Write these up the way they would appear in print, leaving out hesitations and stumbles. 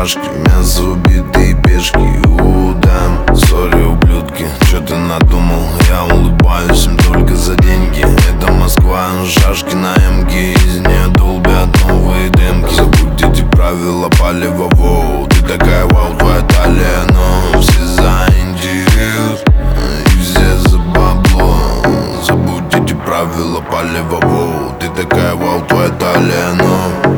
шашки, мясо, убитые пешки. Дамы, сори, ублюдки, чё ты надумал? Я улыбаюсь им только за деньги. Это Москва, шашки на эмке, из нее долбят новые демки. Забудь эти правила, палево, воу. Ты такая вау, твоя талия, но все за интерес и все за бабло. Забудь эти правила, палево, воу. Ты такая вау, твоя талия, но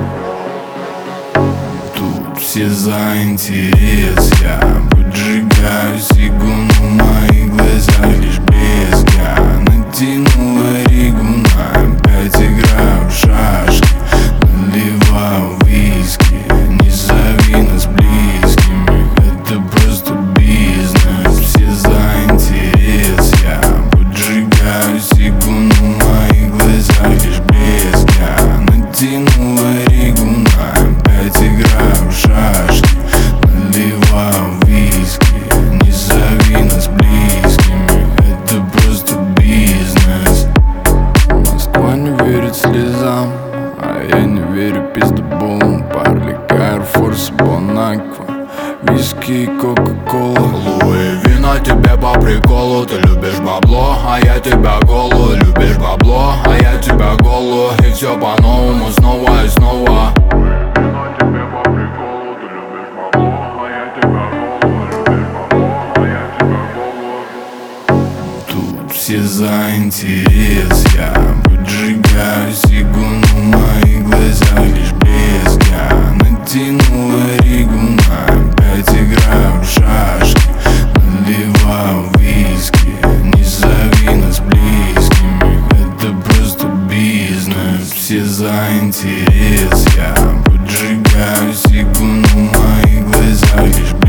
все за интерес. Я поджигаю сигу, но в моих глазах лишь блеск. Я натянула ригу, на опять играю в шашки. Наливаю виски, не зови нас близкими. Это просто бизнес. Все за интерес. Я поджигаю сигу, но в моих глазах лишь блеск. Я натянула ригу, на опять играю в шашки. Наливаю виски, не зови нас близкими. Это просто бизнес. Москва не верит слезам, а я не верю пиздоболам. Парли, Air Force, Бонаква, виски и кока-кола. Луи вино тебе по приколу. Ты любишь бабло, а я тебя голую. Любишь бабло, а я тебя голую. И все по-новому снова и снова. Все за интерес. Я поджигаю сигу, но в моих глазах лишь блеск. Я натянула ригу, на опять играю в шашки. Наливаю виски, не зови нас близкими. Это просто бизнес. Все за интерес. Я поджигаю сигу, но в моих глазах лишь